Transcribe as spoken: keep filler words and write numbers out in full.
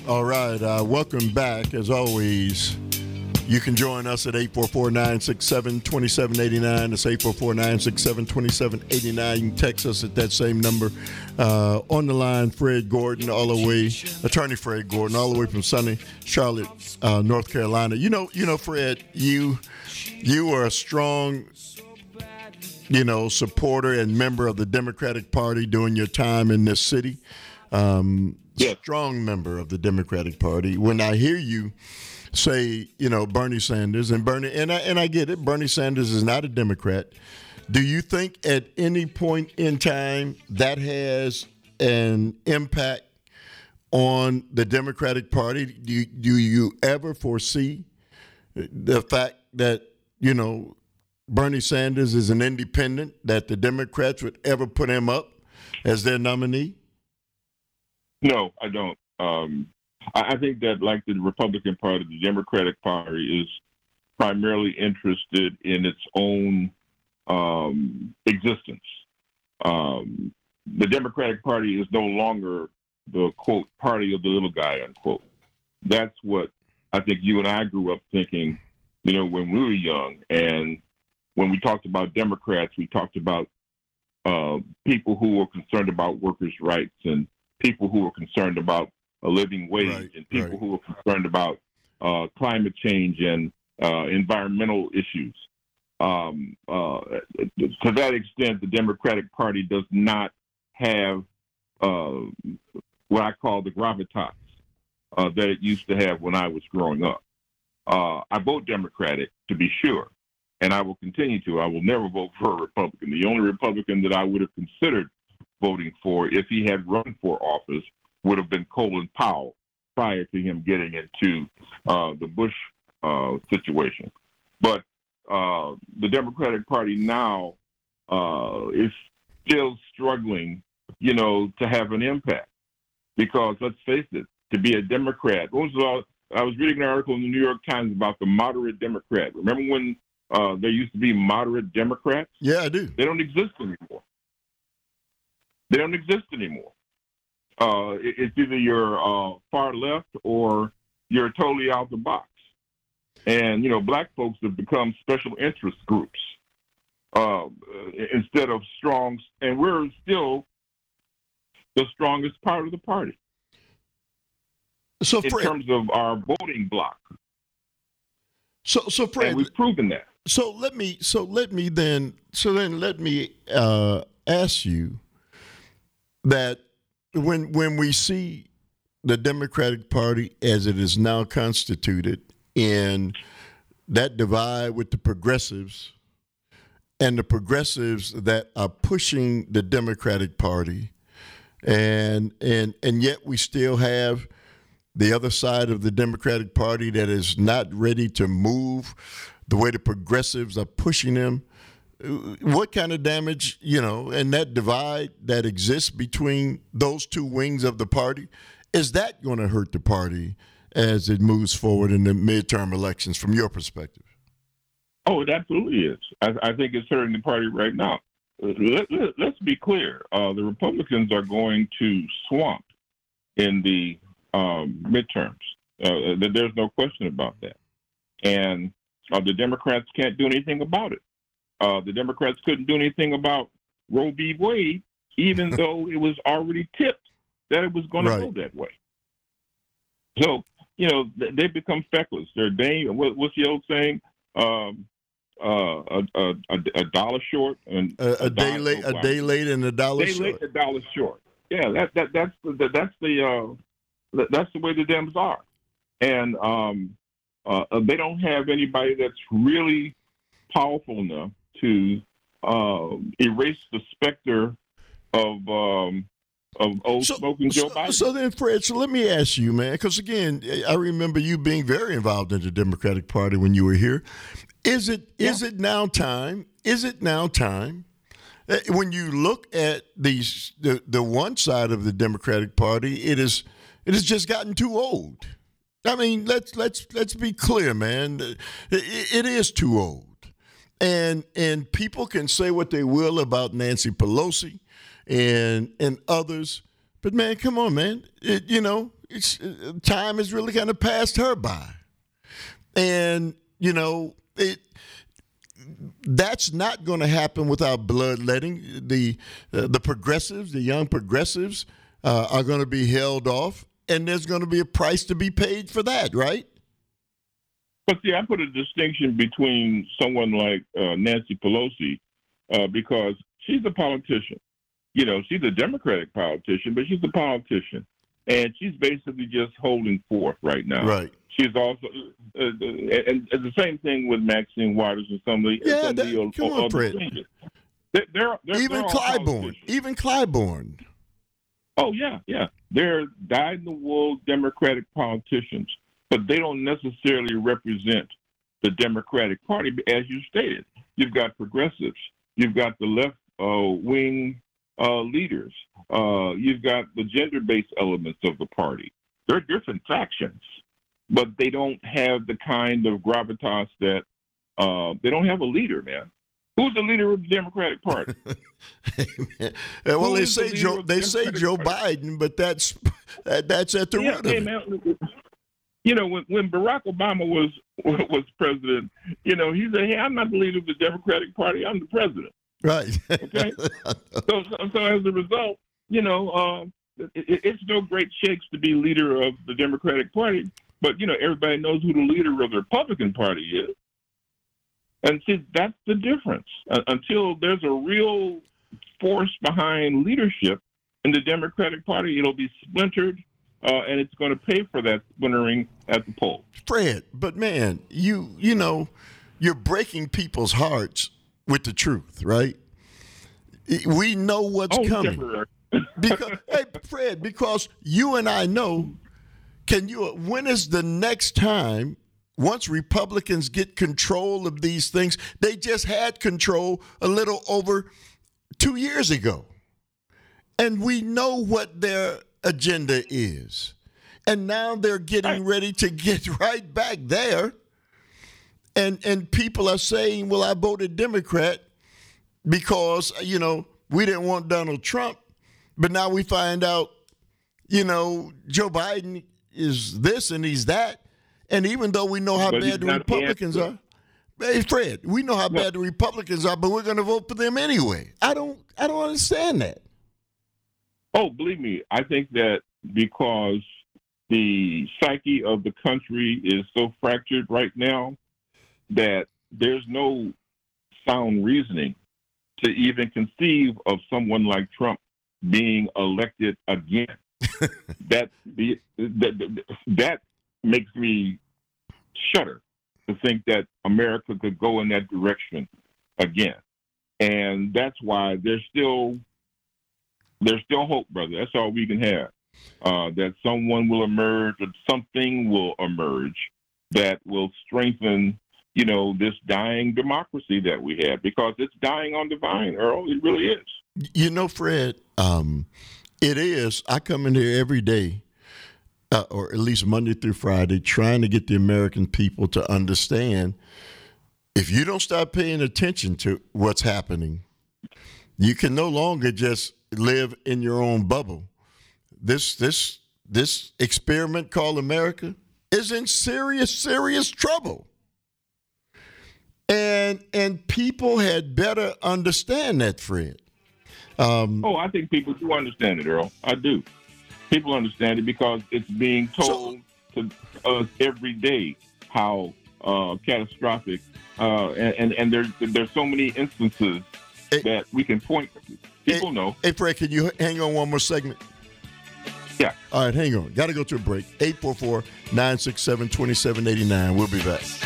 All right, uh, welcome back. As always, you can join us at eight four four, nine six seven, two seven eight nine. That's eight four four, nine six seven, two seven eight nine. You can text us at that same number. Uh, on the line, Fred Gordon, all the way, Attorney Fred Gordon, all the way from sunny Charlotte, uh, North Carolina. You know, you know, Fred, you you are a strong, you know, supporter and member of the Democratic Party during your time in this city. Um, Yes. Strong member of the Democratic Party. When I hear you say, you know, Bernie Sanders and Bernie, and I, and I get it, Bernie Sanders is not a Democrat. Do you think at any point in time that has an impact on the Democratic Party? Do you, do you ever foresee the fact that, you know, Bernie Sanders is an independent, that the Democrats would ever put him up as their nominee? No, I don't. Um, I, I think that, like the Republican Party, the Democratic Party is primarily interested in its own um, existence. Um, the Democratic Party is no longer the, quote, party of the little guy, unquote. That's what I think you and I grew up thinking, you know, when we were young. And when we talked about Democrats, we talked about uh, people who were concerned about workers' rights and people who were concerned about a living wage, right, and people right. who were concerned about uh, climate change and uh, environmental issues. Um, uh, to that extent, the Democratic Party does not have uh, what I call the gravitas uh, that it used to have when I was growing up. Uh, I vote Democratic, to be sure, and I will continue to. I will never vote for a Republican. The only Republican that I would have considered voting for, if he had run for office, would have been Colin Powell prior to him getting into uh, the Bush uh, situation. But uh, the Democratic Party now uh, is still struggling, you know, to have an impact. Because let's face it, to be a Democrat, what was, uh, I was reading an article in the New York Times about the moderate Democrat. Remember when uh, there used to be moderate Democrats? Yeah, I do. They don't exist anymore. They don't exist anymore. Uh, it, it's either you're uh, far left or you're totally out the box. And, you know, black folks have become special interest groups uh, instead of strong, and we're still the strongest part of the party. So, in Fred, terms of our voting bloc. So, so Fred, and we've proven that. So let me, so let me then, so then let me uh, ask you that when when we see the Democratic Party as it is now constituted, and that divide with the progressives, and the progressives that are pushing the Democratic Party, and and and yet we still have the other side of the Democratic Party that is not ready to move the way the progressives are pushing them. What kind of damage, you know, and that divide that exists between those two wings of the party, is that going to hurt the party as it moves forward in the midterm elections from your perspective? Oh, it absolutely is. I, I think it's hurting the party right now. Let, let, let's be clear. Uh, the Republicans are going to swamp in the um, midterms. Uh, there's no question about that. And uh, the Democrats can't do anything about it. Uh, the Democrats couldn't do anything about Roe v. Wade, even though it was already tipped that it was going right. to go that way. So, you know, they become feckless. They're day, what, what's the old saying? Um, uh, a, a, a dollar short and a, a, a day late, a day late, and a dollar day short. late, a dollar short. Yeah, that that that's the that's the uh, that's the way the Dems are, and um, uh, they don't have anybody that's really powerful enough to uh, erase the specter of um, of old so, smoking Joe so, Biden. So then, Fred, so let me ask you, man, because again, I remember you being very involved in the Democratic Party when you were here. Is it yeah. is it now time? Is it now time? When you look at these, the the one side of the Democratic Party, it is it has just gotten too old. I mean, let's let's let's be clear, man. It, it is too old. And and people can say what they will about Nancy Pelosi and and others, but man, come on, man. It, you know, it's, uh, time has really kind of passed her by. And, you know, it that's not going to happen without bloodletting. The, uh, the progressives, the young progressives, uh, are going to be held off, and there's going to be a price to be paid for that, right? But see, I put a distinction between someone like uh, Nancy Pelosi uh, because she's a politician. You know, she's a Democratic politician, but she's a politician. And she's basically just holding forth right now. Right. She's also, uh, uh, and, and the same thing with Maxine Waters and some of the, yeah, some of that, the come on, other Fred. changes. They're, they're, they're, even they're Clyburn, even Clyburn. Oh, yeah, yeah. They're dyed-in-the-wool Democratic politicians, but they don't necessarily represent the Democratic Party, as you stated. You've got progressives. You've got the left-wing uh, uh, leaders. Uh, you've got the gender-based elements of the party. They're different factions, but they don't have the kind of gravitas that uh, they don't have a leader, man. Who's the leader of the Democratic Party? well, Who they is the say leader Joe. of the They say Democratic Joe Party? Biden, but that's that, that's at the Yeah, root hey, of it. man, you know, when, when Barack Obama was was president, you know, he said, "Hey, I'm not the leader of the Democratic Party. I'm the president." Right. Okay. so, so, so as a result, you know, uh, it, it's no great shakes to be leader of the Democratic Party, but you know, everybody knows who the leader of the Republican Party is. And see, that's the difference. Uh, until there's a real force behind leadership in the Democratic Party, it'll be splintered, uh, and it's going to pay for that splintering at the polls. Fred, but man, you you know, you're breaking people's hearts with the truth, right? We know what's Oh, coming. temporary. Because, hey, Fred, because you and I know, can you? When is the next time? Once Republicans get control of these things, they just had control a little over two years ago. And we know what their agenda is. And now they're getting ready to get right back there. And and people are saying, well, I voted Democrat because, you know, we didn't want Donald Trump. But now we find out, you know, Joe Biden is this and he's that. And even though we know how But he's bad the not Republicans answering. are, hey Fred, we know how Well- bad the Republicans are, but we're going to vote for them anyway. I don't, I don't understand that. Oh, believe me, I think that because the psyche of the country is so fractured right now that there's no sound reasoning to even conceive of someone like Trump being elected again. that, the, that that makes me shudder to think that America could go in that direction again. And that's why there's still there's still hope, brother. That's all we can have. Uh, that someone will emerge, or something will emerge that will strengthen, you know, this dying democracy that we have, because it's dying on the vine, Earl. It really is. You know, Fred, um, it is. I come in here every day, uh, or at least Monday through Friday, trying to get the American people to understand if you don't start paying attention to what's happening, you can no longer just live in your own bubble. This this this experiment called America is in serious, serious trouble. And and people had better understand that, Fred. Um, oh, I think people do understand it, Earl. I do. People understand it because it's being told so, to us every day how uh, catastrophic, uh, and, and, and there's, there's so many instances it, that we can point to. People it, know. Hey, Fred, can you hang on one more segment? Yeah. All right, hang on. Got to go to a break. eight four four, nine six seven, two seven eight nine. We'll be back.